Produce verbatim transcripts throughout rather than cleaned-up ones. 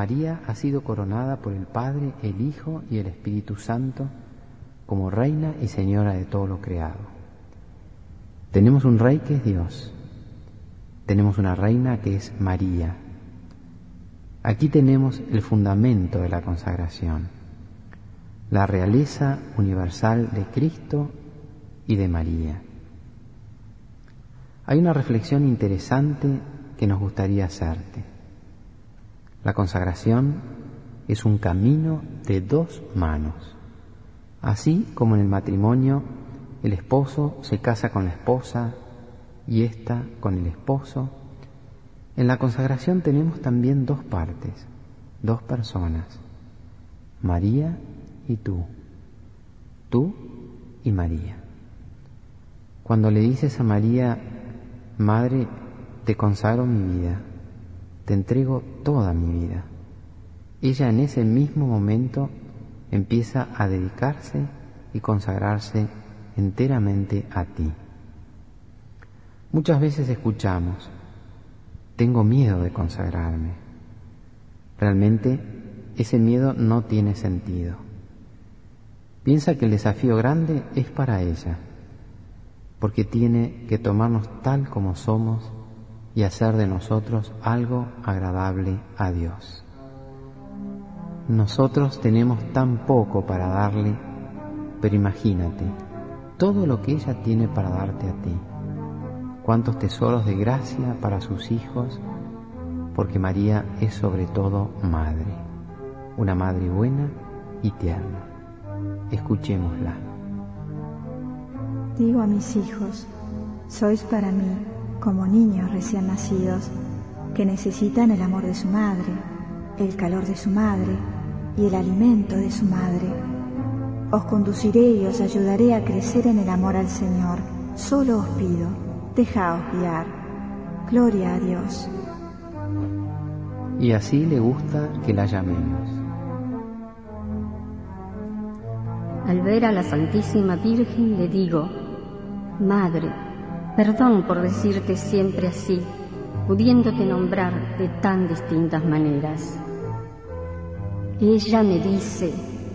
María ha sido coronada por el Padre, el Hijo y el Espíritu Santo como Reina y Señora de todo lo creado. Tenemos un Rey que es Dios. Tenemos una Reina que es María. Aquí tenemos el fundamento de la consagración, la realeza universal de Cristo y de María. Hay una reflexión interesante que nos gustaría hacerte. La consagración es un camino de dos manos. Así como en el matrimonio el esposo se casa con la esposa y ésta con el esposo, en la consagración tenemos también dos partes, dos personas, María y tú, tú y María. Cuando le dices a María, Madre, te consagro mi vida, te entrego toda mi vida, ella en ese mismo momento empieza a dedicarse y consagrarse enteramente a ti. Muchas veces escuchamos, tengo miedo de consagrarme. Realmente ese miedo no tiene sentido. Piensa que el desafío grande es para ella, porque tiene que tomarnos tal como somos y hacer de nosotros algo agradable a Dios. Nosotros tenemos tan poco para darle, pero imagínate todo lo que ella tiene para darte a ti. Cuántos tesoros de gracia para sus hijos, porque María es sobre todo madre, una madre buena y tierna. Escuchémosla. Digo a mis hijos, sois para mí como niños recién nacidos que necesitan el amor de su madre, el calor de su madre y el alimento de su madre. Os conduciré y os ayudaré a crecer en el amor al Señor. Solo os pido, dejaos guiar. Gloria a Dios. Y así le gusta que la llamemos. Al ver a la Santísima Virgen le digo, Madre, perdón por decirte siempre así, pudiéndote nombrar de tan distintas maneras. Ella me dice,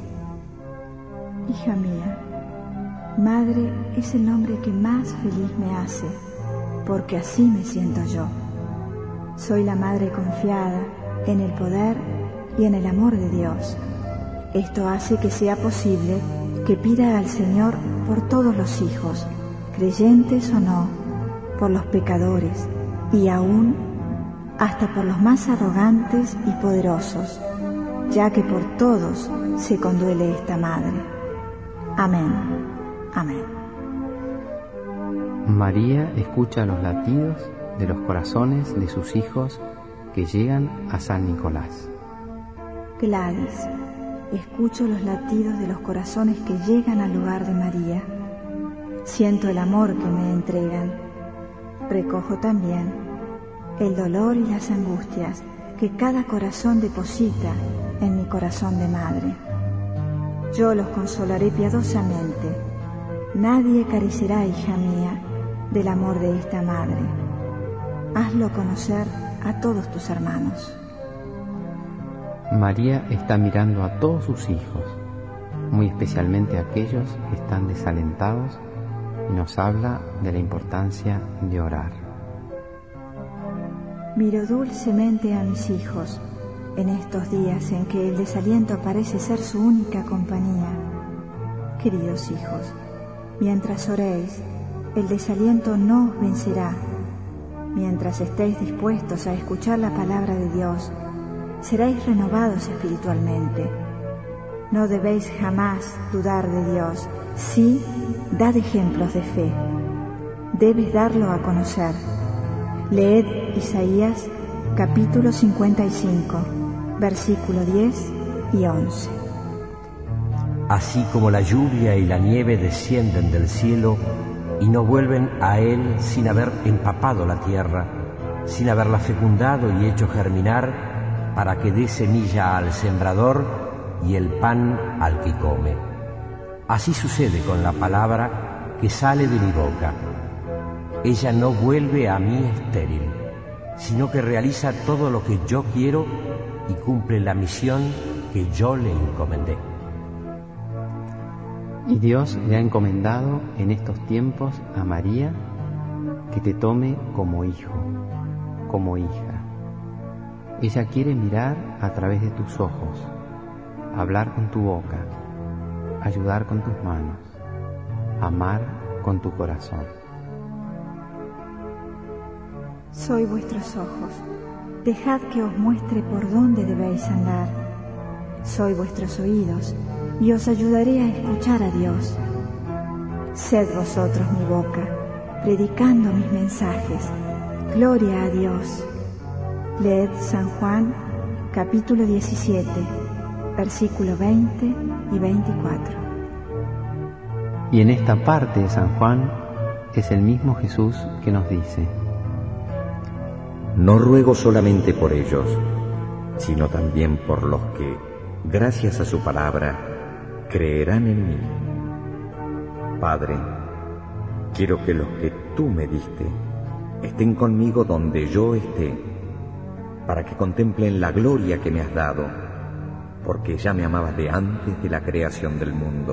hija mía, madre es el nombre que más feliz me hace, porque así me siento yo. Soy la madre confiada en el poder y en el amor de Dios. Esto hace que sea posible que pida al Señor por todos los hijos, creyentes o no, por los pecadores y aún hasta por los más arrogantes y poderosos, ya que por todos se conduele esta madre. Amén. Amén. María escucha los latidos de los corazones de sus hijos que llegan a San Nicolás. Gladys, escucho los latidos de los corazones que llegan al lugar de María. Siento el amor que me entregan. Recojo también el dolor y las angustias que cada corazón deposita en mi corazón de madre. Yo los consolaré piadosamente. Nadie carecerá, hija mía, del amor de esta madre. Hazlo conocer a todos tus hermanos. María está mirando a todos sus hijos, muy especialmente a aquellos que están desalentados, y nos habla de la importancia de orar. Miro dulcemente a mis hijos en estos días en que el desaliento parece ser su única compañía. Queridos hijos, mientras oréis, el desaliento no os vencerá. Mientras estéis dispuestos a escuchar la palabra de Dios, seréis renovados espiritualmente. No debéis jamás dudar de Dios. Sí, dad ejemplos de fe. Debes darlo a conocer. Leed Isaías capítulo cincuenta y cinco, versículo diez y once. Así como la lluvia y la nieve descienden del cielo y no vuelven a él sin haber empapado la tierra, sin haberla fecundado y hecho germinar, para que dé semilla al sembrador y el pan al que come. Así sucede con la palabra que sale de mi boca. Ella no vuelve a mí estéril, sino que realiza todo lo que yo quiero y cumple la misión que yo le encomendé. Y Dios le ha encomendado en estos tiempos a María que te tome como hijo, como hija. Ella quiere mirar a través de tus ojos, hablar con tu boca, ayudar con tus manos, amar con tu corazón. Soy vuestros ojos, dejad que os muestre por dónde debéis andar. Soy vuestros oídos, y os ayudaré a escuchar a Dios. Sed vosotros mi boca, predicando mis mensajes. Gloria a Dios. Leed San Juan, capítulo diecisiete, versículo veinte y veinticuatro. Y en esta parte de San Juan es el mismo Jesús que nos dice: No ruego solamente por ellos, sino también por los que, gracias a su palabra, creerán en mí. Padre, quiero que los que tú me diste estén conmigo donde yo esté, para que contemplen la gloria que me has dado, porque ya me amabas de antes de la creación del mundo.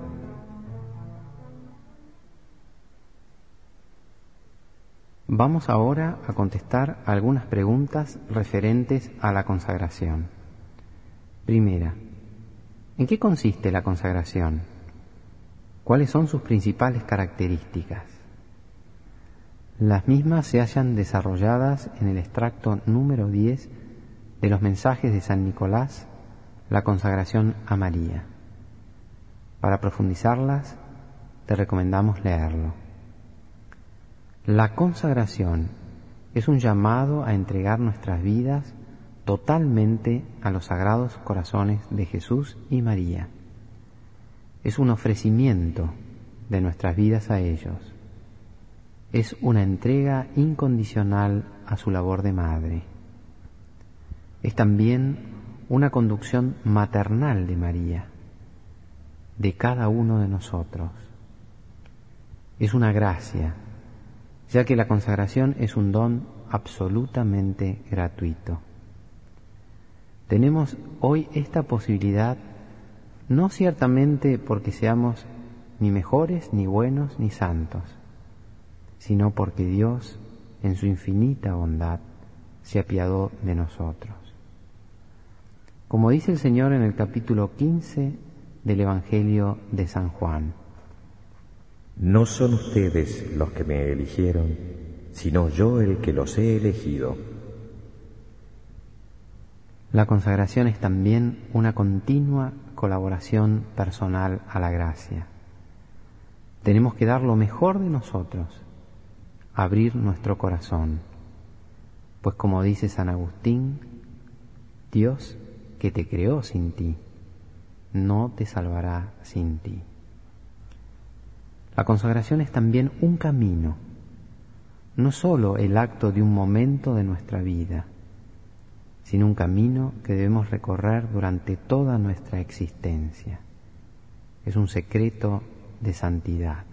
Vamos ahora a contestar algunas preguntas referentes a la consagración. Primera, ¿en qué consiste la consagración? ¿Cuáles son sus principales características? Las mismas se hallan desarrolladas en el extracto número diez de los mensajes de San Nicolás, la consagración a María. Para profundizarlas, te recomendamos leerlo. La consagración es un llamado a entregar nuestras vidas totalmente a los sagrados corazones de Jesús y María. Es un ofrecimiento de nuestras vidas a ellos. Es una entrega incondicional a su labor de madre. Es también una conducción maternal de María, de cada uno de nosotros. Es una gracia, ya que la consagración es un don absolutamente gratuito. Tenemos hoy esta posibilidad no ciertamente porque seamos ni mejores, ni buenos, ni santos, sino porque Dios, en su infinita bondad, se apiadó de nosotros. Como dice el Señor en el capítulo quince del Evangelio de San Juan: No son ustedes los que me eligieron, sino yo el que los he elegido. La consagración es también una continua colaboración personal a la gracia. Tenemos que dar lo mejor de nosotros, abrir nuestro corazón, pues como dice San Agustín, Dios que te creó sin ti, no te salvará sin ti. La consagración es también un camino, no solo el acto de un momento de nuestra vida, sino un camino que debemos recorrer durante toda nuestra existencia. Es un secreto de santidad.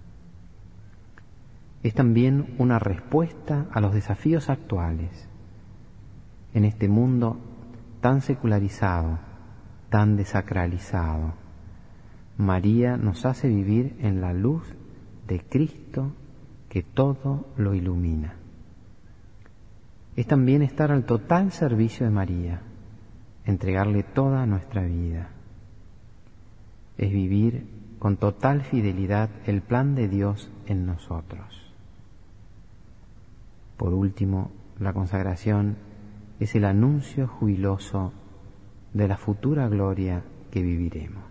Es también una respuesta a los desafíos actuales. En este mundo tan secularizado, tan desacralizado, María nos hace vivir en la luz de Cristo que todo lo ilumina. Es también estar al total servicio de María, entregarle toda nuestra vida. Es vivir con total fidelidad el plan de Dios en nosotros. Por último, la consagración es el anuncio jubiloso de la futura gloria que viviremos.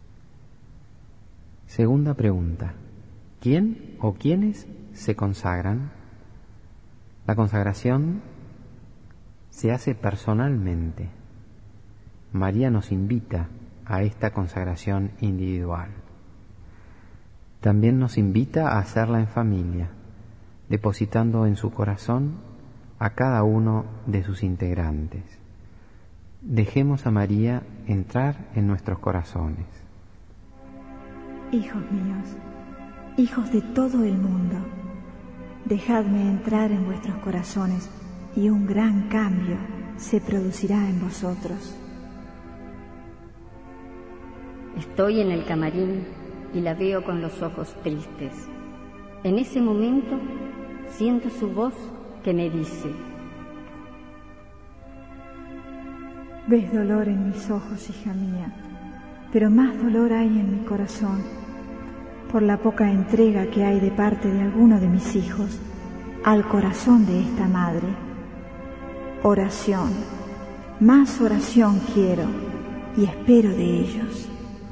Segunda pregunta: ¿quién o quiénes se consagran? La consagración se hace personalmente. María nos invita a esta consagración individual. También nos invita a hacerla en familia, depositando en su corazón a cada uno de sus integrantes. Dejemos a María entrar en nuestros corazones. Hijos míos, hijos de todo el mundo, dejadme entrar en vuestros corazones y un gran cambio se producirá en vosotros. Estoy en el camarín y la veo con los ojos tristes. En ese momento siento su voz que me dice: ves dolor en mis ojos, hija mía, pero más dolor hay en mi corazón por la poca entrega que hay de parte de alguno de mis hijos al corazón de esta madre. Oración, más oración quiero y espero de ellos.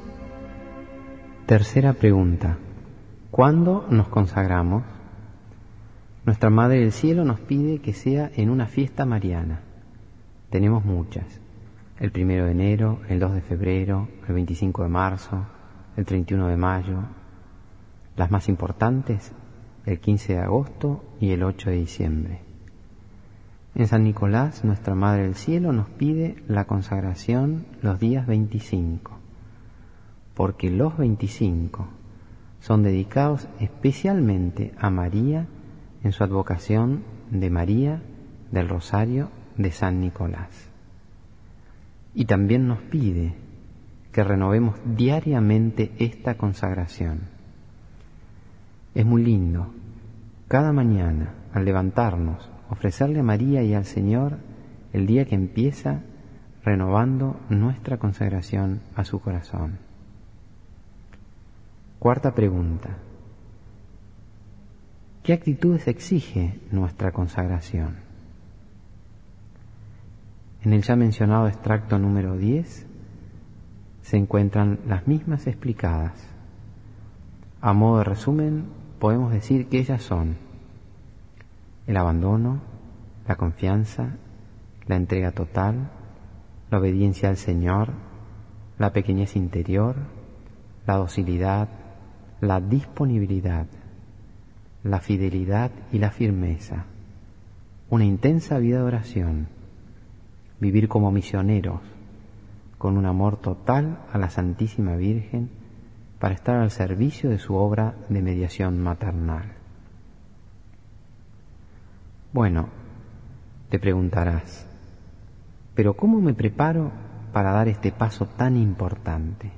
Tercera pregunta: ¿cuándo nos consagramos? Nuestra Madre del Cielo nos pide que sea en una fiesta mariana. Tenemos muchas: el primero de enero, el dos de febrero, el veinticinco de marzo, el treinta y uno de mayo. Las más importantes, el quince de agosto y el ocho de diciembre. En San Nicolás, nuestra Madre del Cielo nos pide la consagración los días veinticinco, porque los veinticinco son dedicados especialmente a María en su advocación de María del Rosario de San Nicolás. Y también nos pide que renovemos diariamente esta consagración. Es muy lindo cada mañana, al levantarnos, ofrecerle a María y al Señor el día que empieza renovando nuestra consagración a su corazón. Cuarta pregunta: ¿qué actitudes exige nuestra consagración? En el ya mencionado extracto número diez se encuentran las mismas explicadas. A modo de resumen, podemos decir que ellas son el abandono, la confianza, la entrega total, la obediencia al Señor, la pequeñez interior, la docilidad, la disponibilidad, la fidelidad y la firmeza, una intensa vida de oración, vivir como misioneros, con un amor total a la Santísima Virgen para estar al servicio de su obra de mediación maternal. Bueno, te preguntarás, ¿pero cómo me preparo para dar este paso tan importante?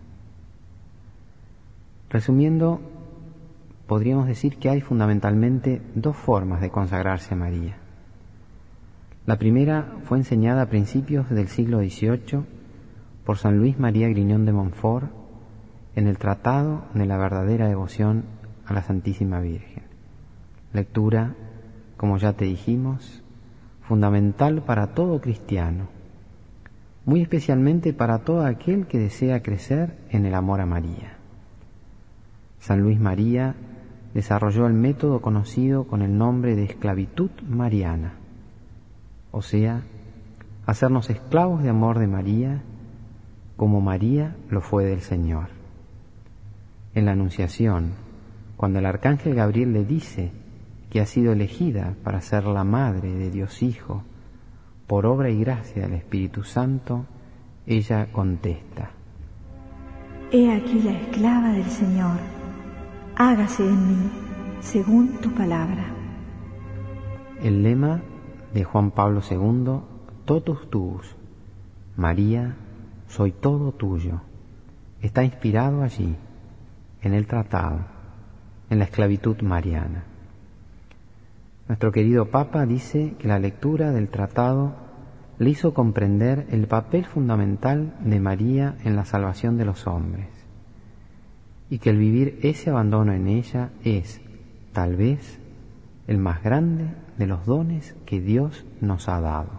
Resumiendo, podríamos decir que hay fundamentalmente dos formas de consagrarse a María. La primera fue enseñada a principios del siglo dieciocho por San Luis María Griñón de Montfort en el Tratado de la verdadera devoción a la Santísima Virgen. Lectura, como ya te dijimos, fundamental para todo cristiano, muy especialmente para todo aquel que desea crecer en el amor a María. San Luis María desarrolló el método conocido con el nombre de esclavitud mariana, o sea, hacernos esclavos de amor de María, como María lo fue del Señor. En la Anunciación, cuando el arcángel Gabriel le dice que ha sido elegida para ser la madre de Dios Hijo por obra y gracia del Espíritu Santo, ella contesta: He aquí la esclava del Señor, hágase en mí según tu palabra. El lema de Juan Pablo segundo, Totus tuus, María, soy todo tuyo, está inspirado allí, en el tratado, en la esclavitud mariana. Nuestro querido Papa dice que la lectura del tratado le hizo comprender el papel fundamental de María en la salvación de los hombres, y que el vivir ese abandono en ella es, tal vez, el más grande de los dones que Dios nos ha dado.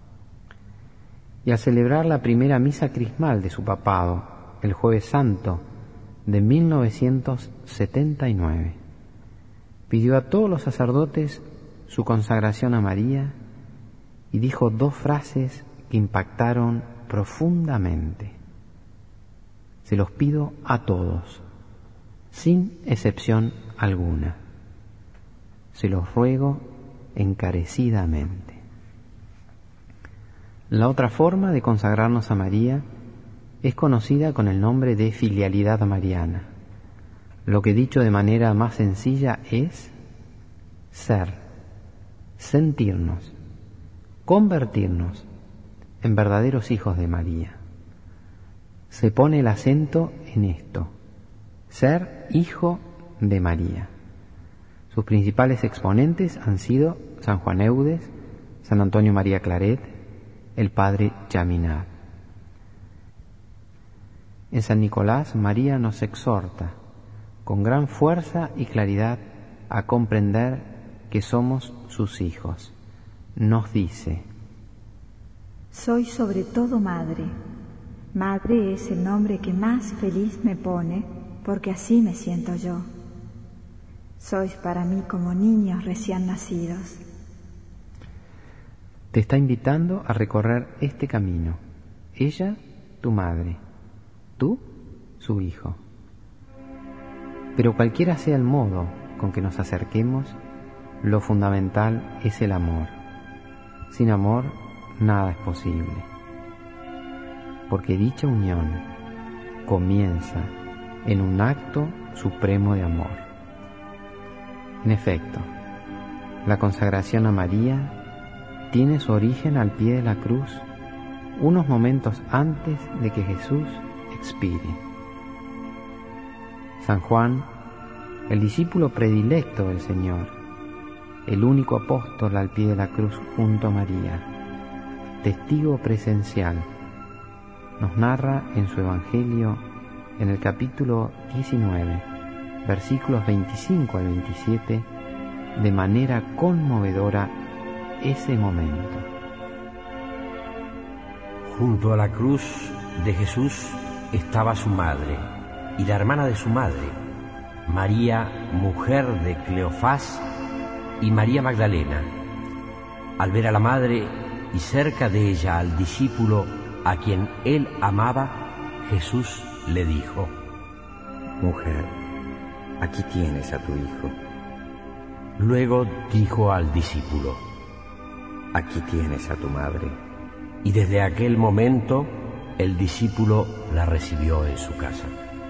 Y al celebrar la primera misa crismal de su papado, el Jueves Santo de mil novecientos setenta y nueve, pidió a todos los sacerdotes su consagración a María y dijo dos frases que impactaron profundamente. Se los pido a todos, sin excepción alguna. Se los ruego encarecidamente. La otra forma de consagrarnos a María es conocida con el nombre de filialidad mariana, lo que dicho de manera más sencilla es ser, sentirnos, convertirnos en verdaderos hijos de María. Se pone el acento en esto, ser hijo de María. Sus principales exponentes han sido San Juan Eudes, San Antonio María Claret, el padre Chaminade. En San Nicolás, María nos exhorta con gran fuerza y claridad a comprender que somos sus hijos. Nos dice: soy sobre todo madre. Madre es el nombre que más feliz me pone, porque así me siento yo. Sois para mí como niños recién nacidos. Te está invitando a recorrer este camino. Ella, tu madre. Tú, su hijo. Pero cualquiera sea el modo con que nos acerquemos, lo fundamental es el amor. Sin amor, nada es posible. Porque dicha unión comienza en un acto supremo de amor. En efecto, la consagración a María tiene su origen al pie de la cruz, unos momentos antes de que Jesús expire. San Juan, el discípulo predilecto del Señor, el único apóstol al pie de la cruz junto a María, testigo presencial, nos narra en su Evangelio, en el capítulo diecinueve, versículos veinticinco al veintisiete, de manera conmovedora ese momento. Junto a la cruz de Jesús estaba su madre y la hermana de su madre, María, mujer de Cleofás, y María Magdalena. Al ver a la madre y cerca de ella al discípulo a quien él amaba, Jesús le dijo: mujer, aquí tienes a tu hijo. Luego dijo al discípulo: aquí tienes a tu madre. Y desde aquel momento el discípulo la recibió en su casa.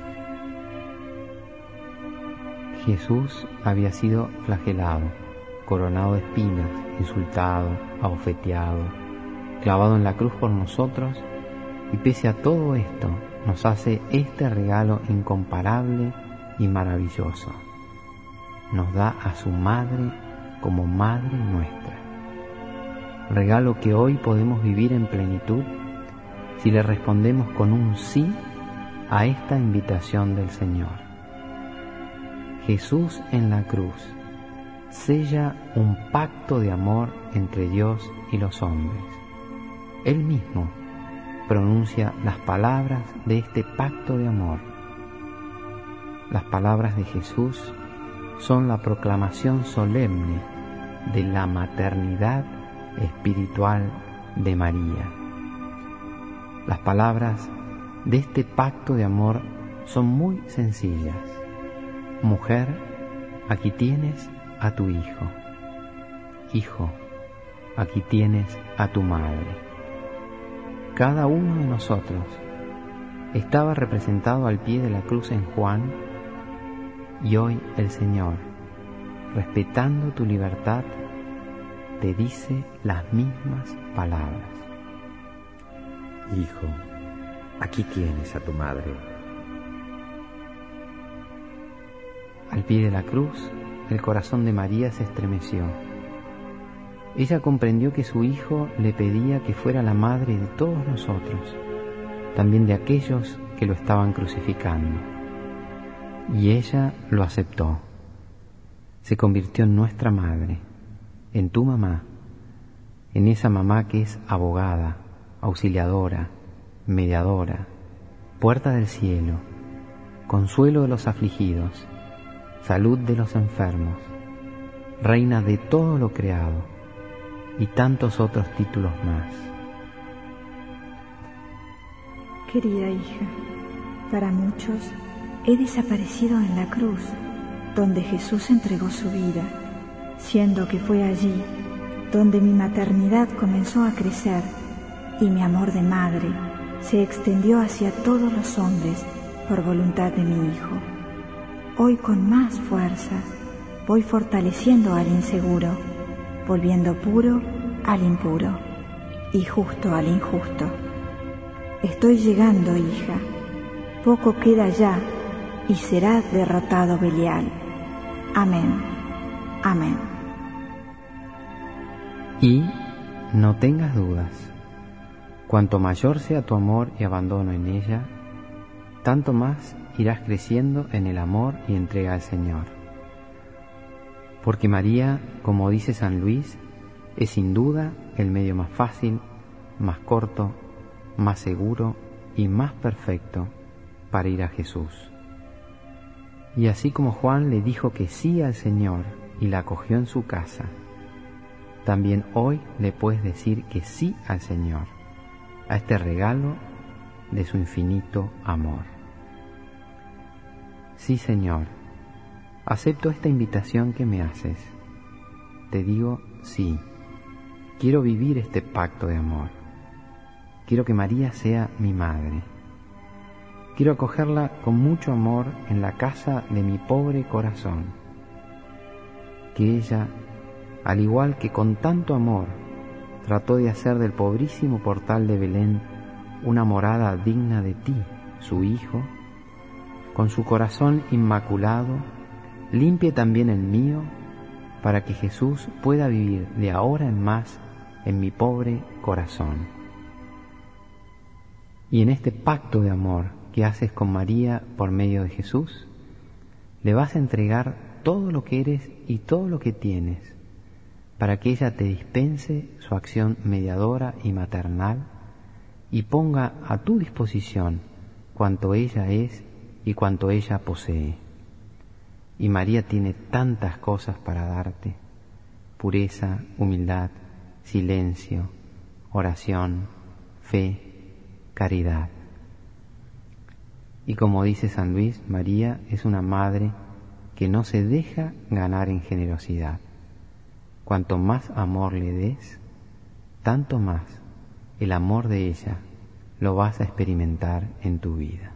Jesús había sido flagelado, coronado de espinas, insultado, abofeteado, clavado en la cruz por nosotros, y pese a todo esto nos hace este regalo incomparable y maravilloso. Nos da a su madre como madre nuestra. Regalo que hoy podemos vivir en plenitud si le respondemos con un sí a esta invitación del Señor. Jesús en la cruz sella un pacto de amor entre Dios y los hombres. Él mismo pronuncia las palabras de este pacto de amor. Las palabras de Jesús son la proclamación solemne de la maternidad espiritual de María. Las palabras de este pacto de amor son muy sencillas. Mujer, aquí tienes a tu hijo. Hijo, aquí tienes a tu madre. Cada uno de nosotros estaba representado al pie de la cruz en Juan, y hoy el Señor, respetando tu libertad, te dice las mismas palabras. Hijo, aquí tienes a tu madre. Al pie de la cruz, el corazón de María se estremeció. Ella comprendió que su hijo le pedía que fuera la madre de todos nosotros, también de aquellos que lo estaban crucificando. Y ella lo aceptó. Se convirtió en nuestra madre, en tu mamá, en esa mamá que es abogada, auxiliadora, mediadora, puerta del cielo, consuelo de los afligidos, salud de los enfermos, reina de todo lo creado y tantos otros títulos más. Querida hija, para muchos he desaparecido en la cruz, donde Jesús entregó su vida, siendo que fue allí donde mi maternidad comenzó a crecer y mi amor de madre se extendió hacia todos los hombres por voluntad de mi Hijo. Hoy con más fuerza voy fortaleciendo al inseguro, volviendo puro al impuro. y justo al injusto. Estoy llegando, hija, poco queda ya y será derrotado Belial. Amén, amén. Y no tengas dudas, cuanto mayor sea tu amor y abandono en ella, tanto más irás creciendo en el amor y entrega al Señor. Porque María, como dice San Luis, es sin duda el medio más fácil, más corto, más seguro y más perfecto para ir a Jesús. Y así como Juan le dijo que sí al Señor y la acogió en su casa, también hoy le puedes decir que sí al Señor, a este regalo de su infinito amor. Sí, Señor, acepto esta invitación que me haces. Te digo sí, quiero vivir este pacto de amor. Quiero que María sea mi madre. Quiero acogerla con mucho amor en la casa de mi pobre corazón. Que ella, al igual que con tanto amor, trató de hacer del pobrísimo portal de Belén una morada digna de ti, su Hijo, con su corazón inmaculado, limpie también el mío, para que Jesús pueda vivir de ahora en más en mi pobre corazón. Y en este pacto de amor que haces con María por medio de Jesús, le vas a entregar todo lo que eres y todo lo que tienes, para que ella te dispense su acción mediadora y maternal y ponga a tu disposición cuanto ella es y cuanto ella posee. Y María tiene tantas cosas para darte: pureza, humildad, silencio, oración, fe, caridad. Y como dice San Luis, María es una madre que no se deja ganar en generosidad. Cuanto más amor le des, tanto más el amor de ella lo vas a experimentar en tu vida.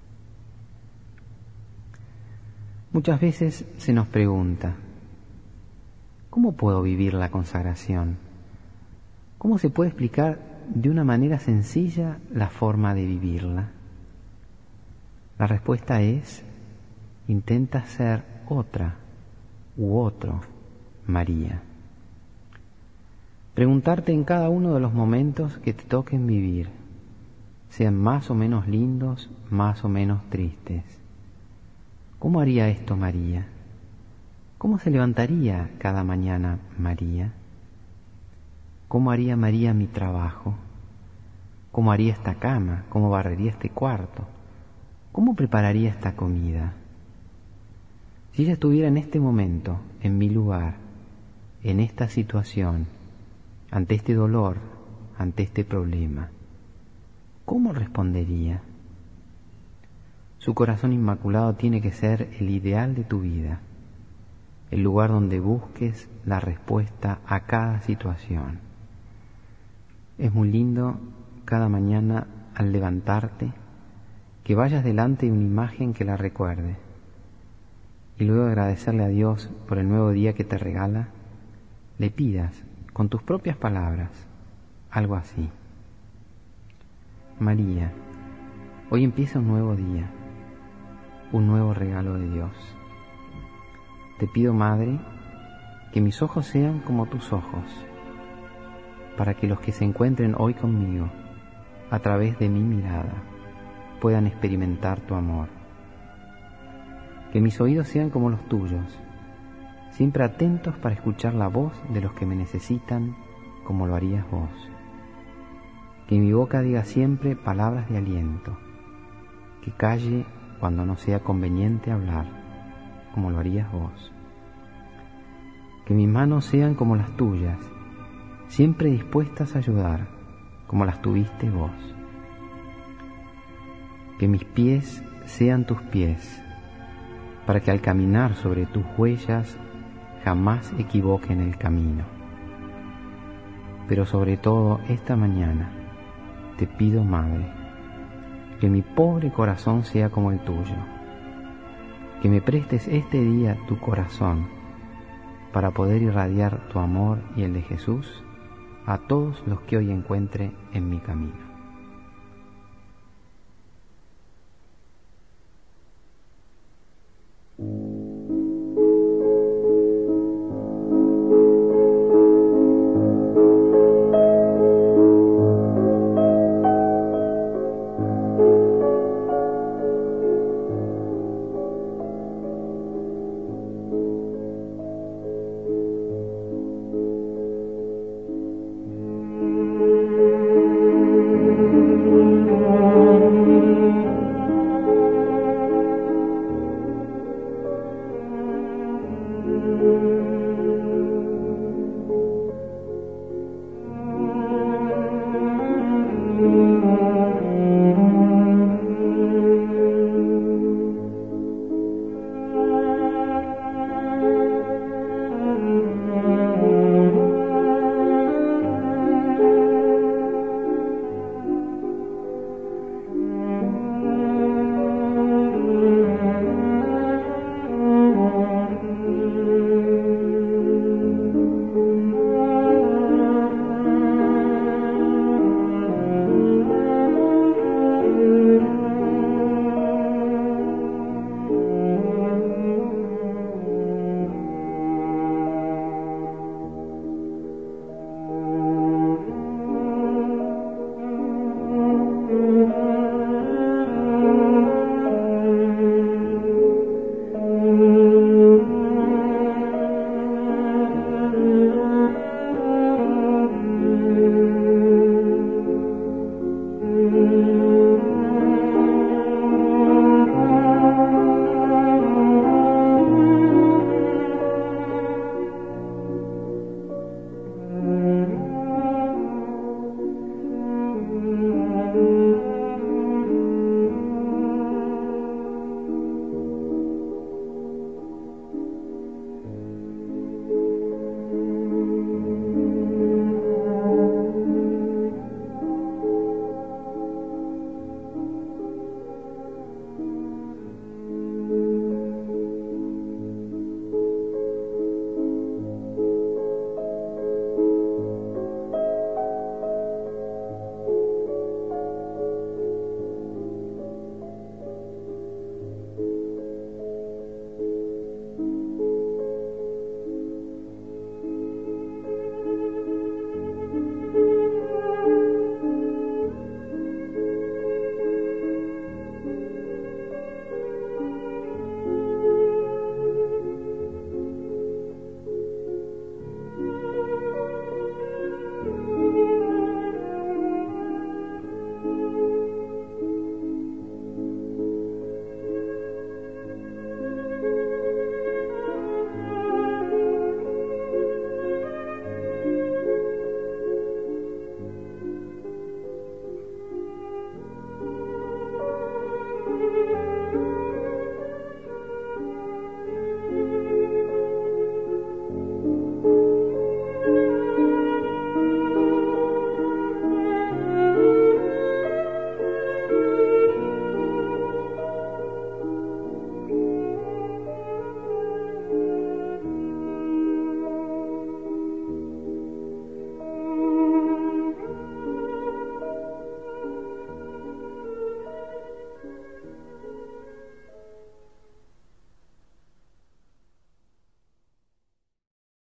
Muchas veces se nos pregunta, ¿cómo puedo vivir la consagración? ¿Cómo se puede explicar de una manera sencilla la forma de vivirla? La respuesta es: intenta ser otra u otro María. Preguntarte en cada uno de los momentos que te toquen vivir, sean más o menos lindos, más o menos tristes: ¿cómo haría esto María? ¿Cómo se levantaría cada mañana María? ¿Cómo haría María mi trabajo? ¿Cómo haría esta cama? ¿Cómo barrería este cuarto? ¿Cómo prepararía esta comida? Si ella estuviera en este momento, en mi lugar, en esta situación, ante este dolor, ante este problema, ¿cómo respondería? Su corazón inmaculado tiene que ser el ideal de tu vida, el lugar donde busques la respuesta a cada situación. Es muy lindo cada mañana al levantarte que vayas delante de una imagen que la recuerde y luego de agradecerle a Dios por el nuevo día que te regala, le pidas con tus propias palabras algo así: María, hoy empieza un nuevo día, un nuevo regalo de Dios. Te pido, Madre, que mis ojos sean como tus ojos, para que los que se encuentren hoy conmigo, a través de mi mirada, puedan experimentar tu amor. Que mis oídos sean como los tuyos, siempre atentos para escuchar la voz de los que me necesitan, como lo harías vos. Que mi boca diga siempre palabras de aliento, que calle cuando no sea conveniente hablar, como lo harías vos. Que mis manos sean como las tuyas, siempre dispuestas a ayudar, como las tuviste vos. Que mis pies sean tus pies, para que al caminar sobre tus huellas jamás equivoquen el camino. Pero sobre todo esta mañana te pido, Madre, que mi pobre corazón sea como el tuyo, que me prestes este día tu corazón para poder irradiar tu amor y el de Jesús a todos los que hoy encuentre en mi camino.